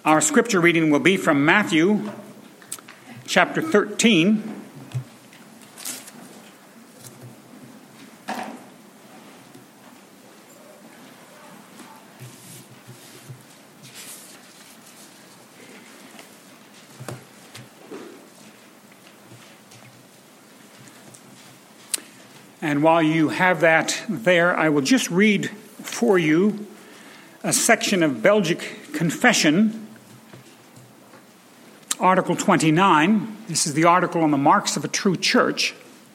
Our scripture reading will be from Matthew chapter 13. And while you have that there, I will just read for you a section of Belgic Confession, Article 29. This is the article on the marks of a true church.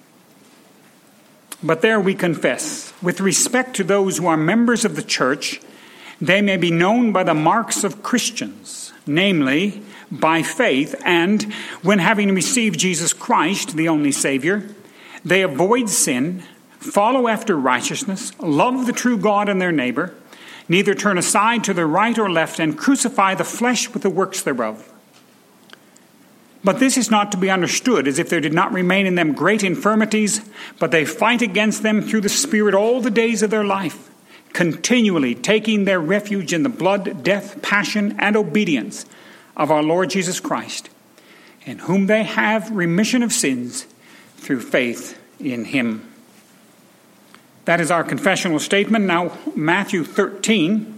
But there we confess, with respect to those who are members of the church, they may be known by the marks of Christians, namely, by faith, and when having received Jesus Christ, the only Savior, they avoid sin, follow after righteousness, love the true God and their neighbor, neither turn aside to the right or left, and crucify the flesh with the works thereof. But this is not to be understood as if there did not remain in them great infirmities, but they fight against them through the Spirit all the days of their life, continually taking their refuge in the blood, death, passion, and obedience of our Lord Jesus Christ, in whom they have remission of sins through faith in him. That is our confessional statement. Now, Matthew 13.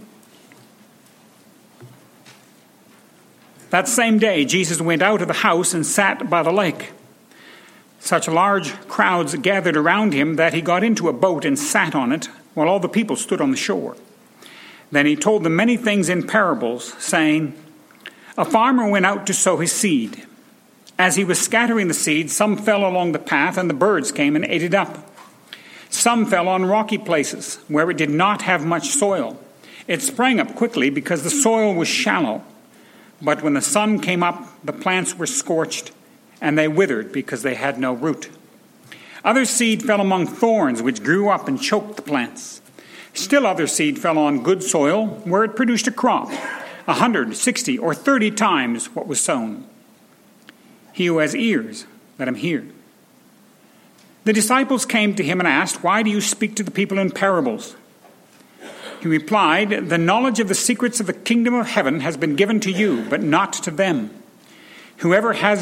That same day, Jesus went out of the house and sat by the lake. Such large crowds gathered around him that he got into a boat and sat on it, while all the people stood on the shore. Then he told them many things in parables, saying, "A farmer went out to sow his seed. As he was scattering the seed, some fell along the path, and the birds came and ate it up. Some fell on rocky places, where it did not have much soil. It sprang up quickly because the soil was shallow. But when the sun came up, the plants were scorched, and they withered because they had no root. Other seed fell among thorns, which grew up and choked the plants. Still other seed fell on good soil, where it produced a crop, 100, 60, or 30 times what was sown. He who has ears, let him hear." The disciples came to him and asked, "Why do you speak to the people in parables?" He replied, "The knowledge of the secrets of the kingdom of heaven has been given to you, but not to them. Whoever has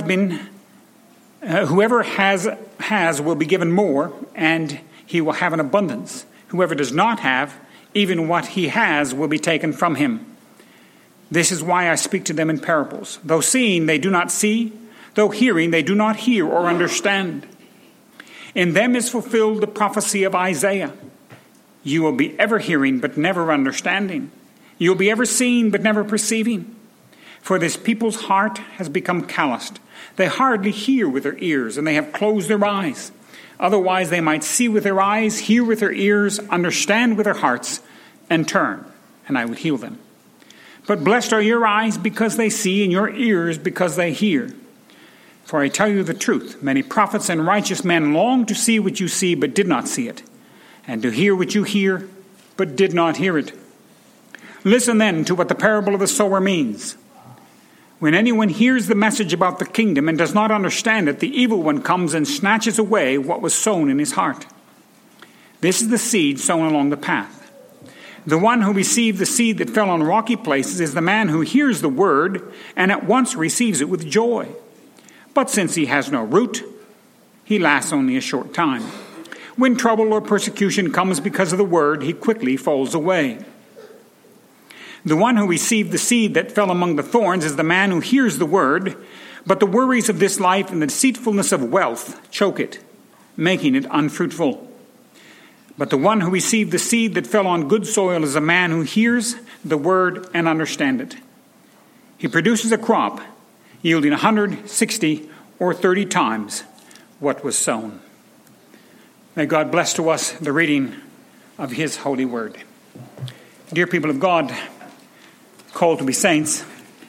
will be given more, and he will have an abundance. Whoever does not have, even what he has will be taken from him. This is why I speak to them in parables. Though seeing, they do not see. Though hearing, they do not hear or understand. In them is fulfilled the prophecy of Isaiah. You will be ever hearing, but never understanding. You will be ever seeing, but never perceiving. For this people's heart has become calloused. They hardly hear with their ears, and they have closed their eyes. Otherwise they might see with their eyes, hear with their ears, understand with their hearts, and turn, and I would heal them. But blessed are your eyes because they see, and your ears because they hear. For I tell you the truth, many prophets and righteous men longed to see what you see, but did not see it, and to hear what you hear, but did not hear it. Listen then to what the parable of the sower means. When anyone hears the message about the kingdom and does not understand it, the evil one comes and snatches away what was sown in his heart. This is the seed sown along the path. The one who received the seed that fell on rocky places is the man who hears the word and at once receives it with joy. But since he has no root, he lasts only a short time. When trouble or persecution comes because of the word, he quickly falls away. The one who received the seed that fell among the thorns is the man who hears the word, but the worries of this life and the deceitfulness of wealth choke it, making it unfruitful. But the one who received the seed that fell on good soil is a man who hears the word and understands it. He produces a crop, yielding 100, 60, or 30 times what was sown. May God bless to us the reading of his holy word. Dear people of God, called to be saints,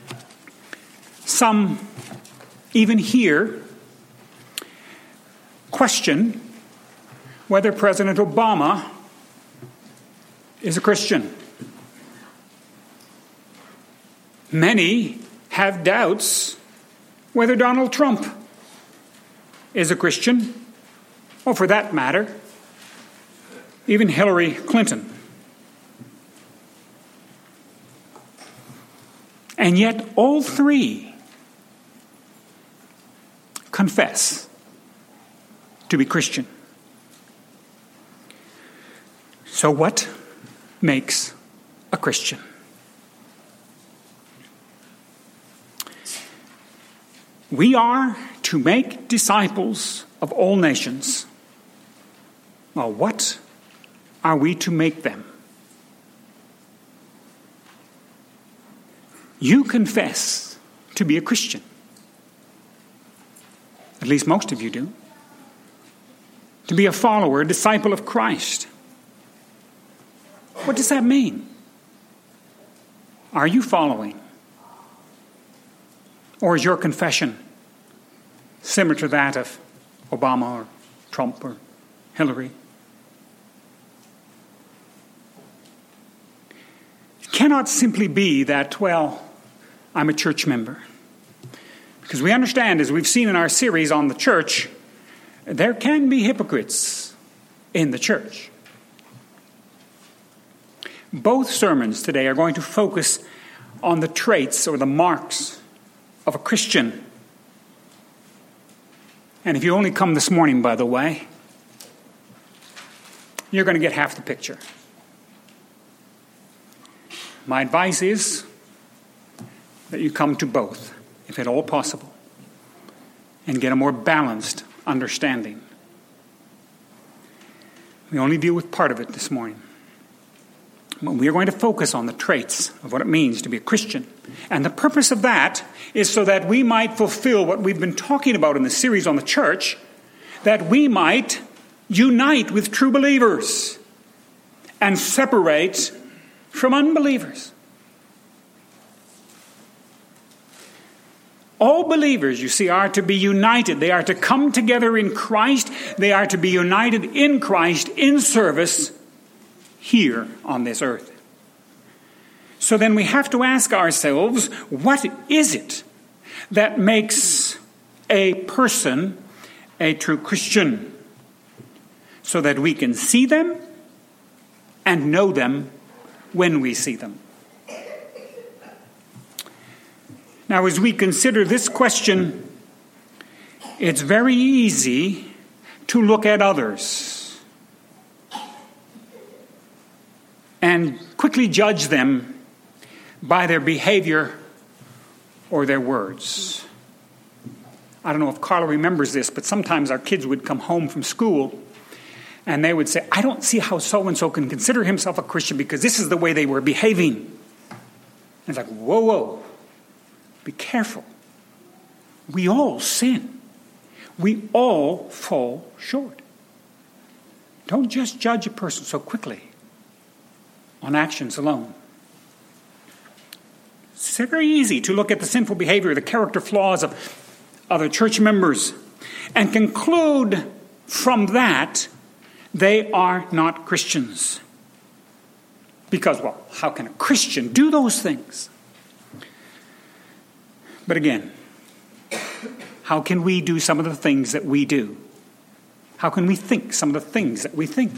some even here question whether President Obama is a Christian. Many have doubts whether Donald Trump is a Christian, or for that matter, even Hillary Clinton. And yet all three confess to be Christian. So what makes a Christian? We are to make disciples of all nations. Well, what are we to make them? You confess to be a Christian. At least most of you do. To be a follower, a disciple of Christ. What does that mean? Are you following? Or is your confession similar to that of Obama or Trump or Hillary? It cannot simply be that, well, I'm a church member. Because we understand, as we've seen in our series on the church, there can be hypocrites in the church. Both sermons today are going to focus on the traits or the marks of a Christian. And if you only come this morning, by the way, you're going to get half the picture. My advice is that you come to both, if at all possible, and get a more balanced understanding. We only deal with part of it this morning. But we are going to focus on the traits of what it means to be a Christian. And the purpose of that is so that we might fulfill what we've been talking about in the series on the church, that we might unite with true believers and separate from unbelievers. All believers, you see, are to be united. They are to come together in Christ. They are to be united in Christ in service here on this earth. So then we have to ask ourselves, what is it that makes a person a true Christian? So that we can see them and know them when we see them. Now, as we consider this question, it's very easy to look at others and quickly judge them by their behavior or their words. I don't know if Carla remembers this, but sometimes our kids would come home from school and they would say, I don't see how so-and-so can consider himself a Christian because this is the way they were behaving. And it's like, whoa, be careful. We all sin. We all fall short. Don't just judge a person so quickly on actions alone. It's very easy to look at the sinful behavior, the character flaws of other church members, and conclude from that they are not Christians. Because, well, how can a Christian do those things? But again, how can we do some of the things that we do? How can we think some of the things that we think?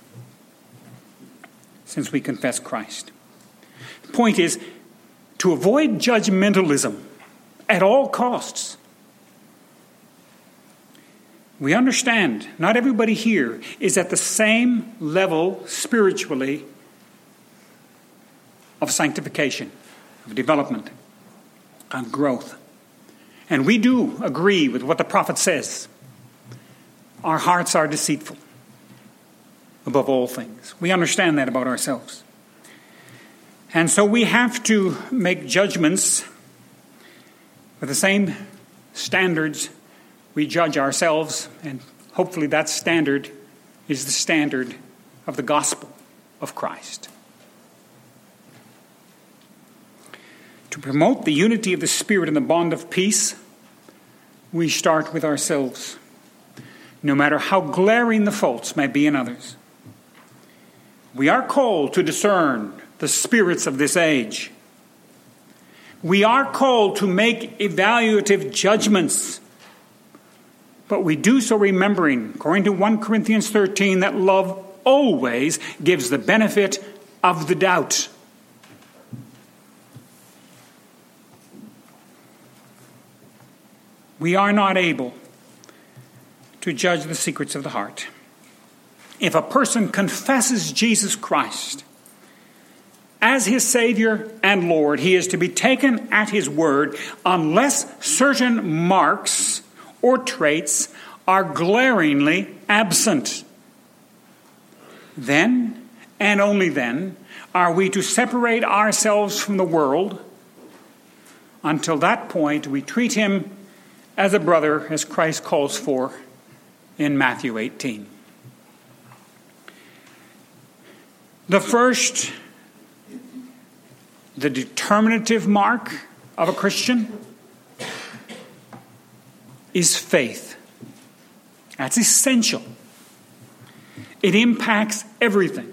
Since we confess Christ. The point is to avoid judgmentalism at all costs. We understand not everybody here is at the same level spiritually of sanctification, of development, of growth. And we do agree with what the prophet says. Our hearts are deceitful above all things. We understand that about ourselves. And so we have to make judgments with the same standards we judge ourselves, and hopefully that standard is the standard of the gospel of Christ. To promote the unity of the Spirit and the bond of peace, we start with ourselves, no matter how glaring the faults may be in others. We are called to discern the spirits of this age. We are called to make evaluative judgments, but we do so remembering, according to 1 Corinthians 13, that love always gives the benefit of the doubt. We are not able to judge the secrets of the heart. If a person confesses Jesus Christ as his Savior and Lord, he is to be taken at his word unless certain marks or traits are glaringly absent. Then, and only then, are we to separate ourselves from the world. Until that point, we treat him as a brother, as Christ calls for in Matthew 18. The first, the determinative mark of a Christian is faith. That's essential. It impacts everything.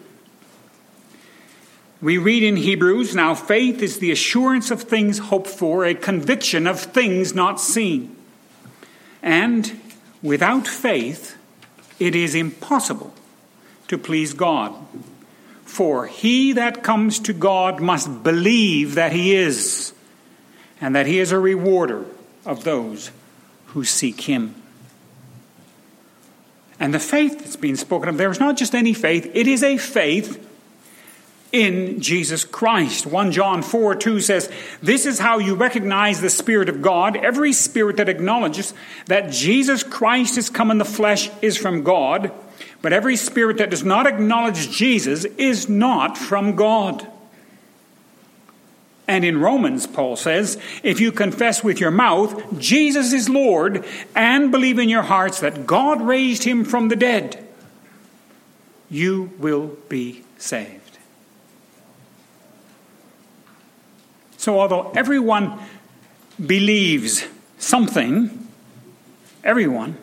We read in Hebrews, now faith is the assurance of things hoped for, a conviction of things not seen. And without faith, it is impossible to please God. For he that comes to God must believe that he is, and that he is a rewarder of those who seek him. And the faith that's being spoken of there is not just any faith, it is a faith in Jesus Christ. 1 John 4:2 says, this is how you recognize the Spirit of God. Every spirit that acknowledges that Jesus Christ has come in the flesh is from God, but every spirit that does not acknowledge Jesus is not from God. And in Romans, Paul says, if you confess with your mouth Jesus is Lord and believe in your hearts that God raised him from the dead, you will be saved. So although everyone believes something, everyone,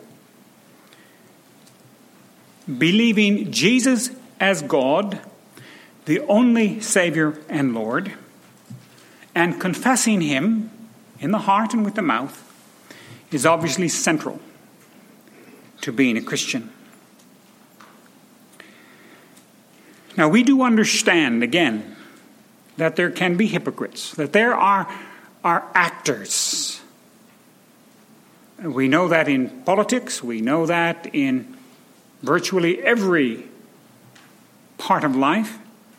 believing Jesus as God, the only Savior and Lord, and confessing him in the heart and with the mouth is obviously central to being a Christian. Now we do understand, again, that there can be hypocrites, that there are actors. We know that in politics, we know that in virtually every part of life,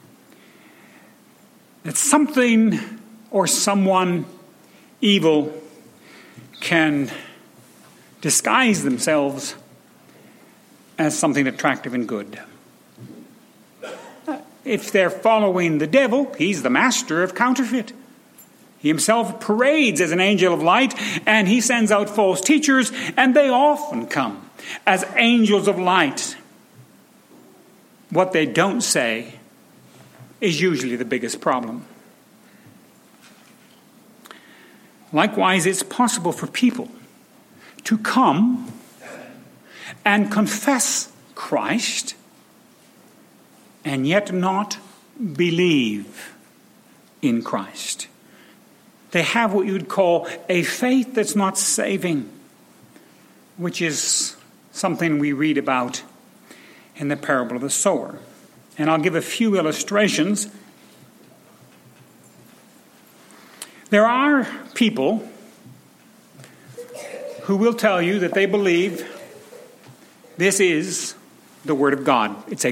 that something or someone evil can disguise themselves as something attractive and good. If they're following the devil, he's the master of counterfeit. He himself parades as an angel of light, and he sends out false teachers, and they often come as angels of light. What they don't say is usually the biggest problem. Likewise, it's possible for people to come and confess Christ and yet not believe in Christ. They have what you would call a faith that's not saving, which is something we read about in the parable of the sower. And I'll give a few illustrations. There are people who will tell you that they believe this is the Word of God. It's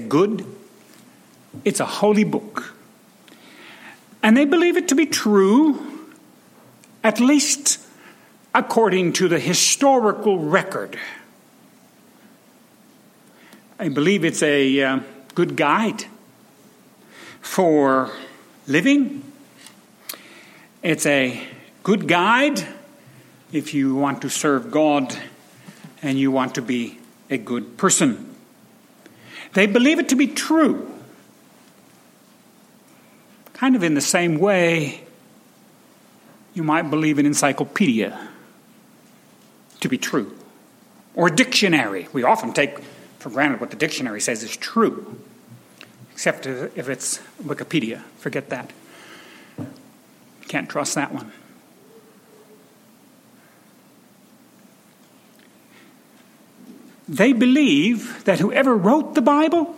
a holy book. And they believe it to be true, at least according to the historical record. I believe it's a good guide for living. It's a good guide if you want to serve God and you want to be a good person. They believe it to be true, kind of in the same way you might believe an encyclopedia to be true, or a dictionary. We often take for granted what the dictionary says is true, except if it's Wikipedia. Forget that. Can't trust that one. They believe that whoever wrote the Bible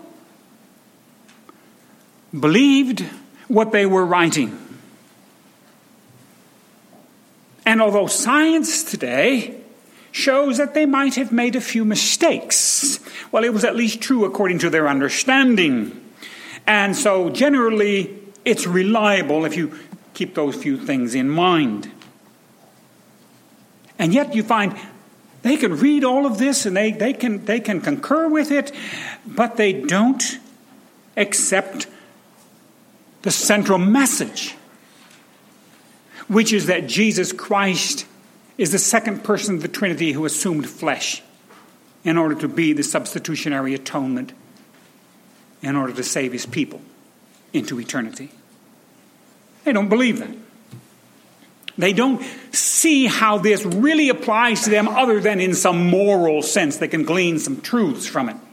believed what they were writing. And although science today shows that they might have made a few mistakes. Well, it was at least true according to their understanding. And so generally, it's reliable if you keep those few things in mind. And yet you find they can read all of this and they can concur with it, but they don't accept the central message, which is that Jesus Christ is the second person of the Trinity who assumed flesh in order to be the substitutionary atonement, in order to save his people into eternity. They don't believe that. They don't see how this really applies to them other than in some moral sense. They can glean some truths from it.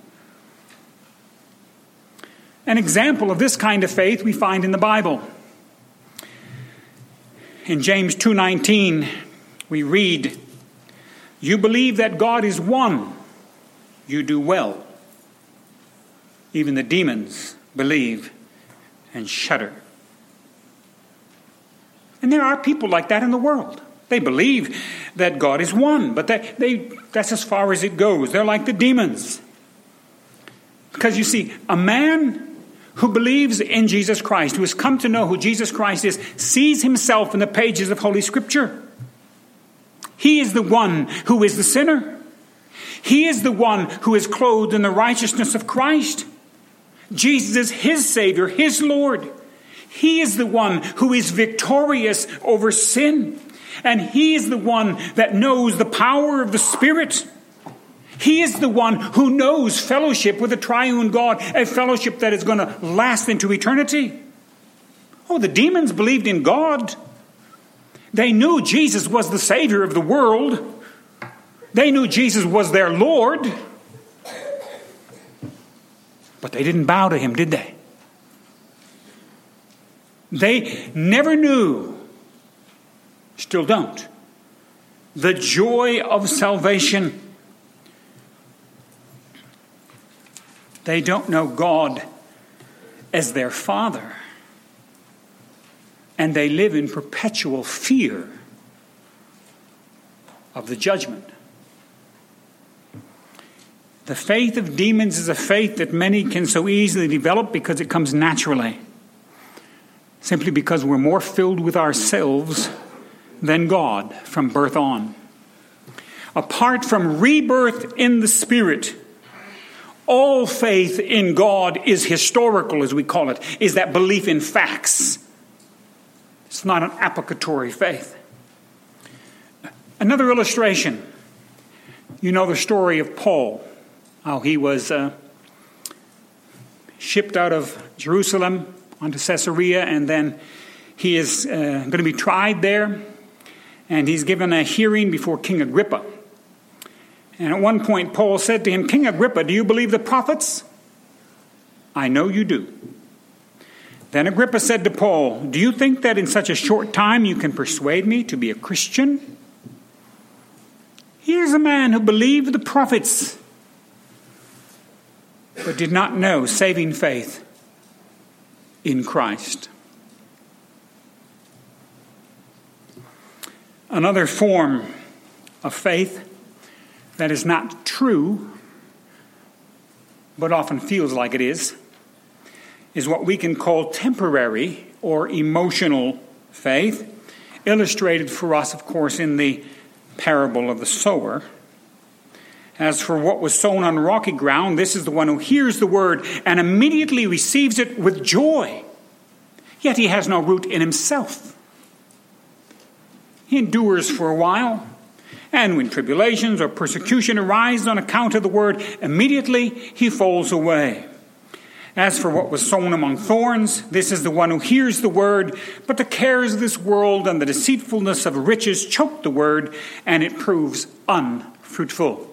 An example of this kind of faith we find in the Bible. In James 2:19, we read, "You believe that God is one. You do well. Even the demons believe and shudder." And there are people like that in the world. They believe that God is one, but that's as far as it goes. They're like the demons. Because you see, a man who believes in Jesus Christ, who has come to know who Jesus Christ is, sees himself in the pages of Holy Scripture. He is the one who is the sinner. He is the one who is clothed in the righteousness of Christ. Jesus is his Savior, his Lord. He is the one who is victorious over sin. And he is the one that knows the power of the Spirit. He is the one who knows fellowship with the triune God, a fellowship that is going to last into eternity. Oh, the demons believed in God. They knew Jesus was the Savior of the world. They knew Jesus was their Lord. But they didn't bow to him, did they? They never knew, still don't, the joy of salvation. They don't know God as their Father. And they live in perpetual fear of the judgment. The faith of demons is a faith that many can so easily develop because it comes naturally. Simply because we're more filled with ourselves than God from birth on. Apart from rebirth in the Spirit, all faith in God is historical, as we call it, is that belief in facts. It's not an applicatory faith. Another illustration. You know the story of Paul, how he was shipped out of Jerusalem onto Caesarea, and then he is going to be tried there, and he's given a hearing before King Agrippa. And at one point, Paul said to him, "King Agrippa, do you believe the prophets? I know you do." Then Agrippa said to Paul, "Do you think that in such a short time you can persuade me to be a Christian?" Here's a man who believed the prophets, but did not know saving faith in Christ. Another form of faith that is not true, but often feels like it is what we can call temporary or emotional faith, illustrated for us, of course, in the parable of the sower. As for what was sown on rocky ground, this is the one who hears the word and immediately receives it with joy. Yet he has no root in himself. He endures for a while, and when tribulations or persecution arise on account of the word, immediately he falls away. As for what was sown among thorns, this is the one who hears the word, but the cares of this world and the deceitfulness of riches choke the word, and it proves unfruitful.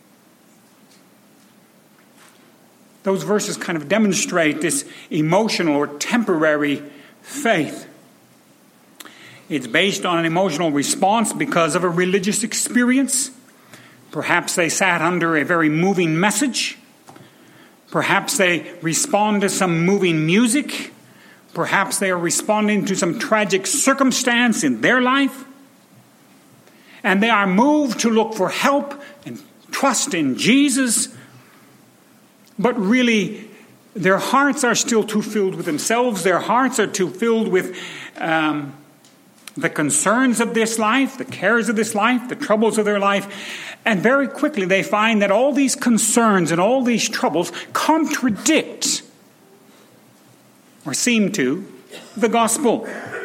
Those verses kind of demonstrate this emotional or temporary faith. It's based on an emotional response because of a religious experience. Perhaps they sat under a very moving message. Perhaps they respond to some moving music. Perhaps they are responding to some tragic circumstance in their life. and they are moved to look for help and trust in Jesus, but really their hearts are still too filled with themselves. Their hearts are too filled with the concerns of this life, the cares of this life, the troubles of their life. And very quickly they find that all these concerns and all these troubles contradict, or seem to, the gospel.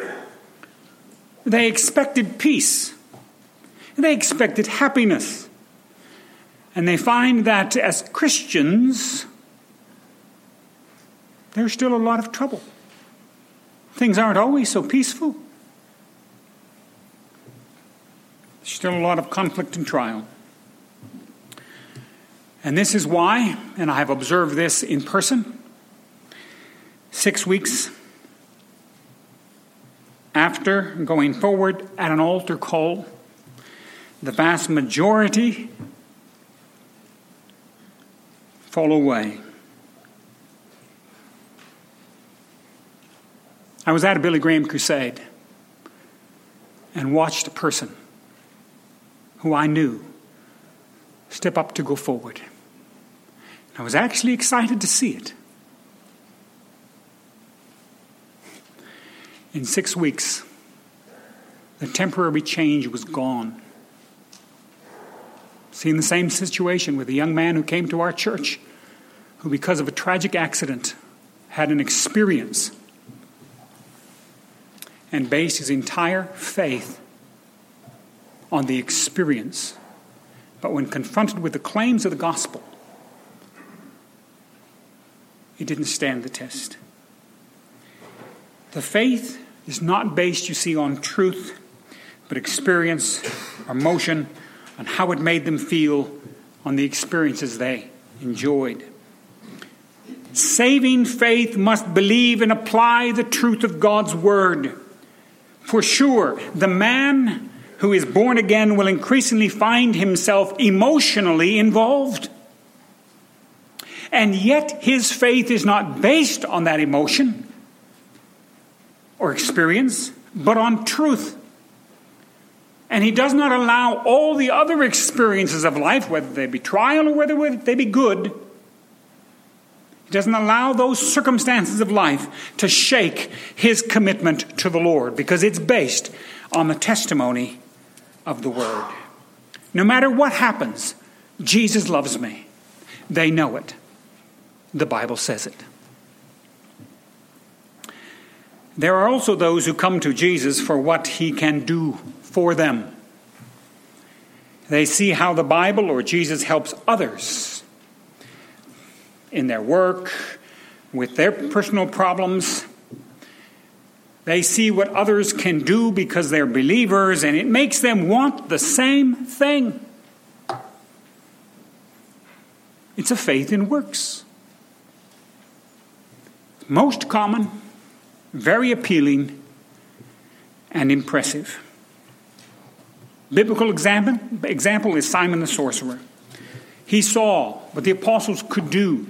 They expected peace. They expected happiness. And they find that as Christians, there's still a lot of trouble. Things aren't always so peaceful. There's still a lot of conflict and trial. And this is why, and I have observed this in person, 6 weeks after going forward at an altar call, the vast majority fall away. I was at a Billy Graham crusade and watched a person who I knew step up to go forward. I was actually excited to see it. In 6 weeks, the temporary change was gone. Seen the same situation with a young man who came to our church, who because of a tragic accident had an experience and based his entire faith on the experience. But when confronted with the claims of the gospel, it didn't stand the test. The faith is not based, you see, on truth, but experience, emotion, on how it made them feel, on the experiences they enjoyed. Saving faith must believe and apply the truth of God's word. For sure, the man who is born again will increasingly find himself emotionally involved. And yet his faith is not based on that emotion or experience, but on truth. And he does not allow all the other experiences of life, whether they be trial or whether they be good, he doesn't allow those circumstances of life to shake his commitment to the Lord, because it's based on the testimony of the Word. No matter what happens, Jesus loves me. They know it. The Bible says it. There are also those who come to Jesus for what he can do for them. They see how the Bible or Jesus helps others in their work, with their personal problems. They see what others can do because they're believers, and it makes them want the same thing. It's a faith in works. Most common, very appealing, and impressive. Biblical example is Simon the sorcerer. He saw what the apostles could do,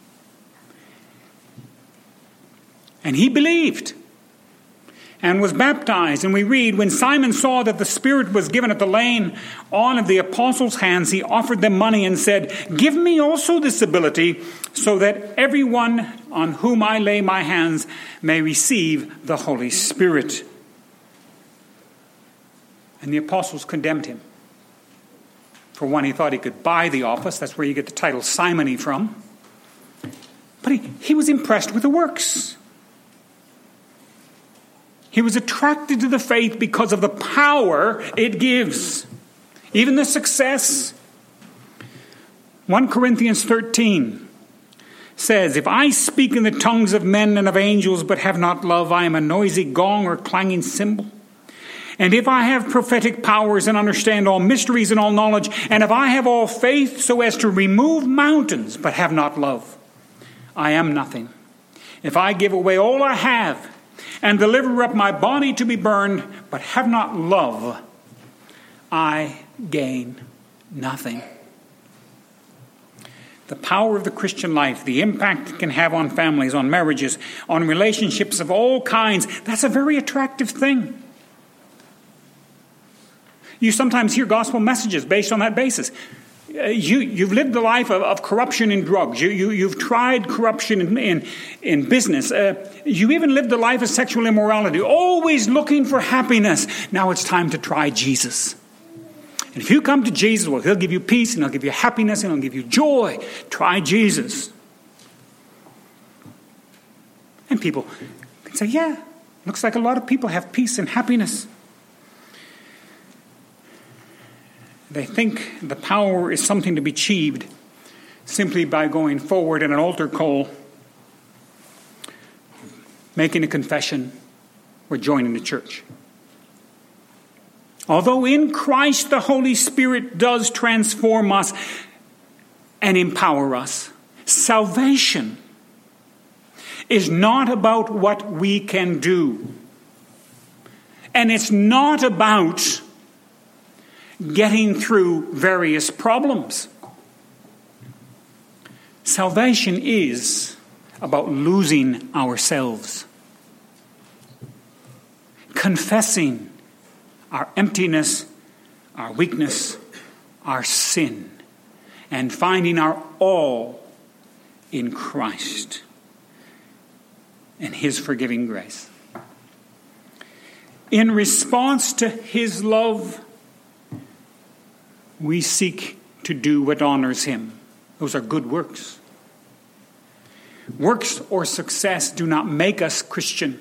and he believed and was baptized. And we read, when Simon saw that the Spirit was given at the laying on of the apostles' hands, he offered them money and said, "Give me also this ability, so that everyone on whom I lay my hands may receive the Holy Spirit." And the apostles condemned him. For one, he thought he could buy the office. That's where you get the title simony from. But he was impressed with the works. He was attracted to the faith because of the power it gives. Even the success. 1 Corinthians 13 says, "If I speak in the tongues of men and of angels, but have not love, I am a noisy gong or clanging cymbal. And if I have prophetic powers and understand all mysteries and all knowledge, and if I have all faith so as to remove mountains, but have not love, I am nothing. If I give away all I have, and deliver up my body to be burned, but have not love, I gain nothing." The power of the Christian life, the impact it can have on families, on marriages, on relationships of all kinds, that's a very attractive thing. You sometimes hear gospel messages based on that basis. You've lived a life of corruption in drugs. You've tried corruption in business. You even lived a life of sexual immorality, always looking for happiness. Now it's time to try Jesus. And if you come to Jesus, well, he'll give you peace, and he'll give you happiness, and he'll give you joy. Try Jesus. And people can say, yeah, looks like a lot of people have peace and happiness. They think the power is something to be achieved simply by going forward in an altar call, making a confession, or joining the church. Although in Christ the Holy Spirit does transform us and empower us, salvation is not about what we can do. And it's not about getting through various problems. Salvation is about losing ourselves, confessing our emptiness, our weakness, our sin, and finding our all in Christ and his forgiving grace. In response to his love, we seek to do what honors him. Those are good works. Works or success do not make us Christian.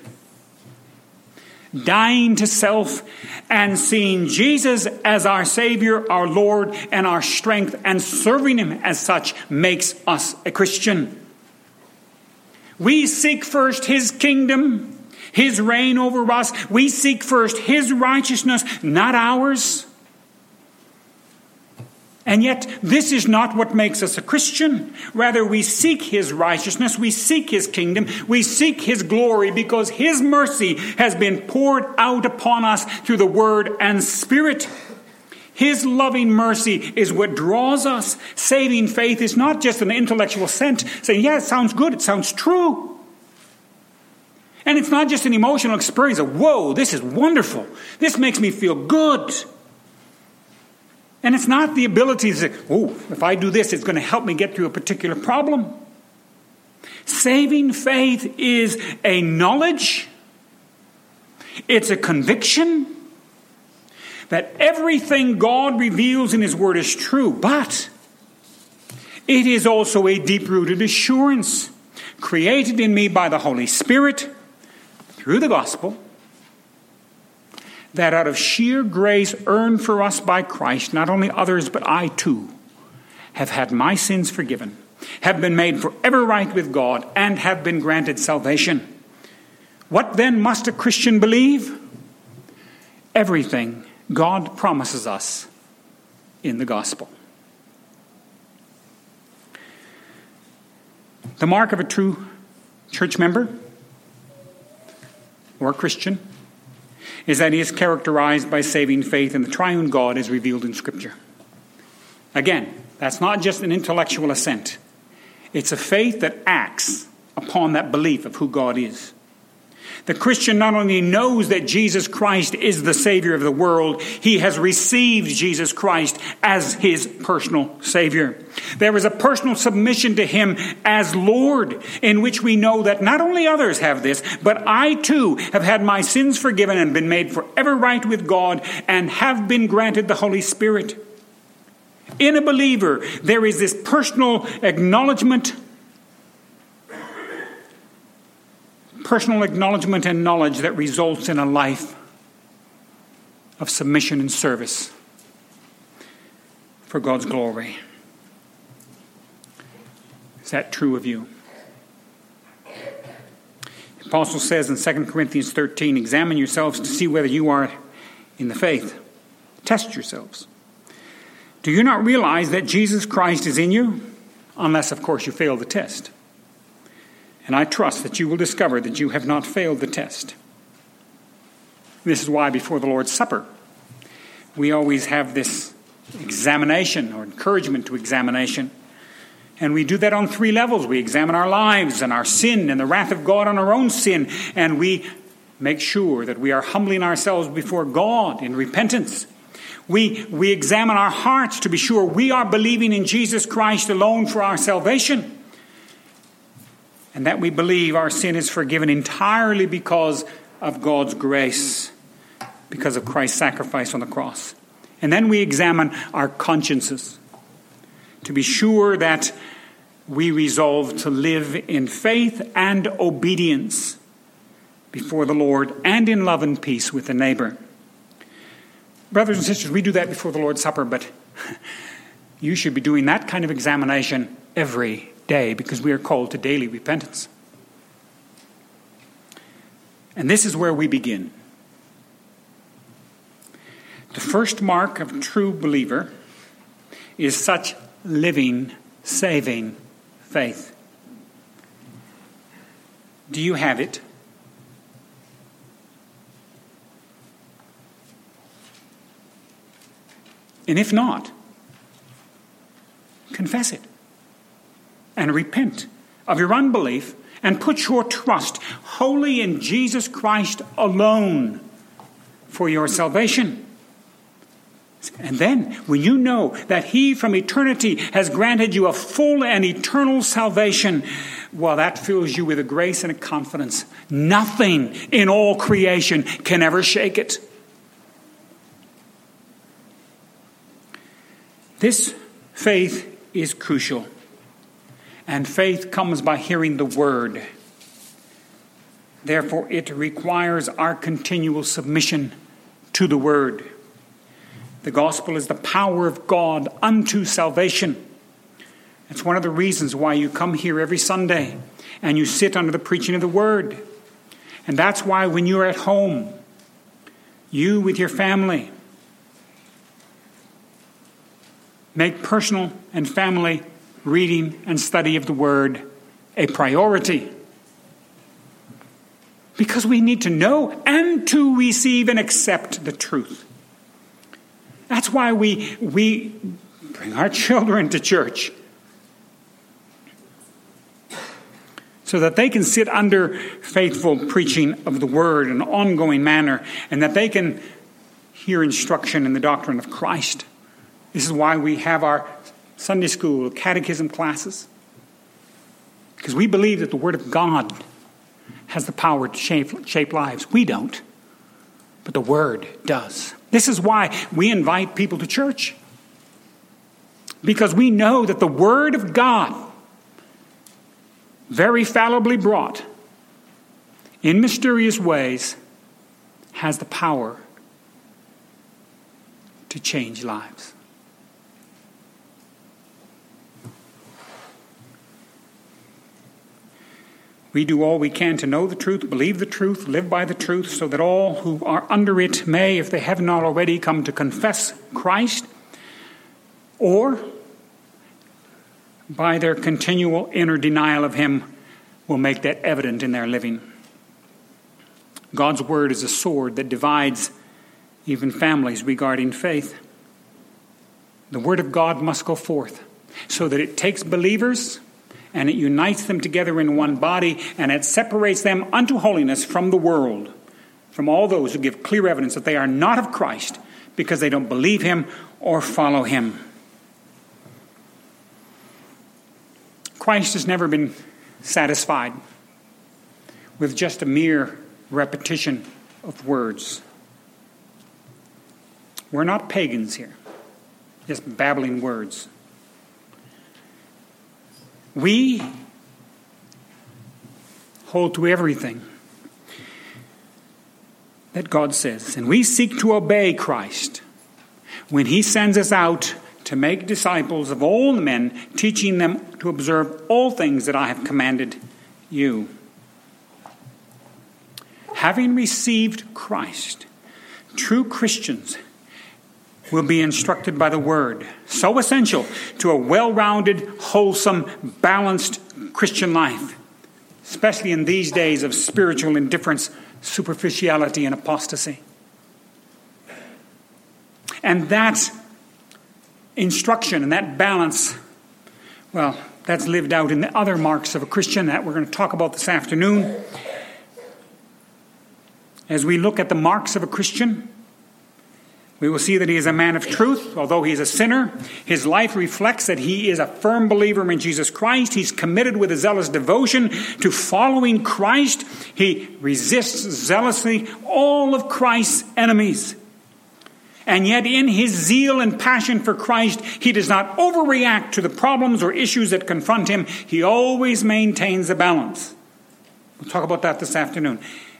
Dying to self and seeing Jesus as our Savior, our Lord, and our strength, and serving him as such makes us a Christian. We seek first his kingdom, his reign over us. We seek first his righteousness, not ours. And yet, this is not what makes us a Christian. Rather, we seek his righteousness, we seek his kingdom, we seek his glory, because his mercy has been poured out upon us through the Word and Spirit. His loving mercy is what draws us. Saving faith is not just an intellectual assent, saying, yeah, it sounds good, it sounds true. And it's not just an emotional experience of, whoa, this is wonderful, this makes me feel good. And it's not the ability to say, oh, if I do this, it's going to help me get through a particular problem. Saving faith is a knowledge. It's a conviction that everything God reveals in his word is true. But it is also a deep-rooted assurance created in me by the Holy Spirit through the gospel, that out of sheer grace earned for us by Christ, not only others, but I too, have had my sins forgiven, have been made forever right with God, and have been granted salvation. What then must a Christian believe? Everything God promises us in the gospel. The mark of a true church member or Christian is that he is characterized by saving faith in the triune God as revealed in Scripture. Again, that's not just an intellectual assent. It's a faith that acts upon that belief of who God is. The Christian not only knows that Jesus Christ is the Savior of the world, he has received Jesus Christ as his personal Savior. There is a personal submission to him as Lord, in which we know that not only others have this, but I too have had my sins forgiven and been made forever right with God and have been granted the Holy Spirit. In a believer, there is this personal acknowledgement and knowledge that results in a life of submission and service for God's glory. Is that true of you? The Apostle says in 2 Corinthians 13, examine yourselves to see whether you are in the faith. Test yourselves. Do you not realize that Jesus Christ is in you? Unless, of course, you fail the test. And I trust that you will discover that you have not failed the test. This is why before the Lord's Supper, we always have this examination or encouragement to examination. And we do that on 3 levels. We examine our lives and our sin and the wrath of God on our own sin. And we make sure that we are humbling ourselves before God in repentance. We examine our hearts to be sure we are believing in Jesus Christ alone for our salvation, and that we believe our sin is forgiven entirely because of God's grace, because of Christ's sacrifice on the cross. And then we examine our consciences to be sure that we resolve to live in faith and obedience before the Lord and in love and peace with the neighbor. Brothers and sisters, we do that before the Lord's Supper, but you should be doing that kind of examination every day, because we are called to daily repentance. And this is where we begin. The first mark of a true believer is such living, saving faith. Do you have it? And if not, confess it and repent of your unbelief and put your trust wholly in Jesus Christ alone for your salvation. And then, when you know that He from eternity has granted you a full and eternal salvation, well, that fills you with a grace and a confidence. Nothing in all creation can ever shake it. This faith is crucial. And faith comes by hearing the Word. Therefore, it requires our continual submission to the Word. The gospel is the power of God unto salvation. It's one of the reasons why you come here every Sunday and you sit under the preaching of the Word. And that's why when you're at home, you with your family, make personal and family reading and study of the Word a priority. Because we need to know and to receive and accept the truth. That's why we bring our children to church, so that they can sit under faithful preaching of the Word in an ongoing manner, and that they can hear instruction in the doctrine of Christ. This is why we have our Sunday school, catechism classes. Because we believe that the Word of God has the power to shape lives. We don't, but the Word does. This is why we invite people to church. Because we know that the Word of God, very fallibly brought in mysterious ways, has the power to change lives. We do all we can to know the truth, believe the truth, live by the truth, so that all who are under it may, if they have not already, come to confess Christ, or by their continual inner denial of Him will make that evident in their living. God's Word is a sword that divides even families regarding faith. The Word of God must go forth so that it takes believers and it unites them together in one body, and it separates them unto holiness from the world, from all those who give clear evidence that they are not of Christ because they don't believe Him or follow Him. Christ has never been satisfied with just a mere repetition of words. We're not pagans here, just babbling words. We hold to everything that God says, and we seek to obey Christ when He sends us out to make disciples of all men, teaching them to observe all things that I have commanded you. Having received Christ, true Christians will be instructed by the Word, so essential to a well-rounded, wholesome, balanced Christian life, especially in these days of spiritual indifference, superficiality, and apostasy. And that instruction and that balance, well, that's lived out in the other marks of a Christian that we're going to talk about this afternoon. As we look at the marks of a Christian, We will see that he is a man of truth. Although he is a sinner, his life reflects that he is a firm believer in Jesus Christ. He's committed with a zealous devotion to following Christ. He resists zealously all of Christ's enemies. And yet in his zeal and passion for Christ, he does not overreact to the problems or issues that confront him. He always maintains a balance. We'll talk about that this afternoon.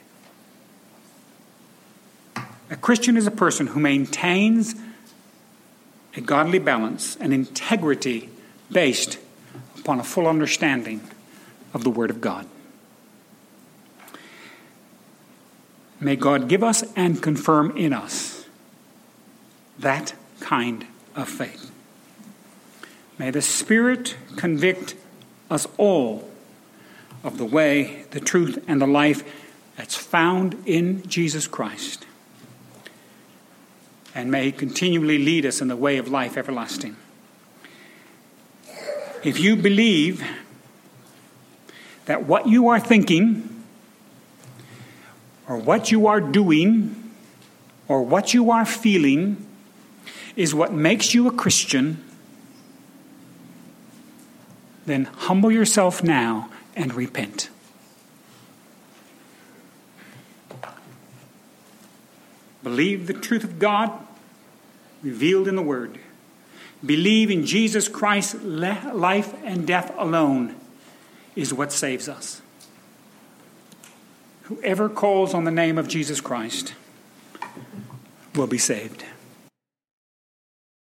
A Christian is a person who maintains a godly balance and integrity based upon a full understanding of the Word of God. May God give us and confirm in us that kind of faith. May the Spirit convict us all of the way, the truth, and the life that's found in Jesus Christ. And may he continually lead us in the way of life everlasting. If you believe that what you are thinking, or what you are doing, or what you are feeling is what makes you a Christian, then humble yourself now and repent. Believe the truth of God revealed in the Word. Believe in Jesus Christ's life and death alone is what saves us. Whoever calls on the name of Jesus Christ will be saved.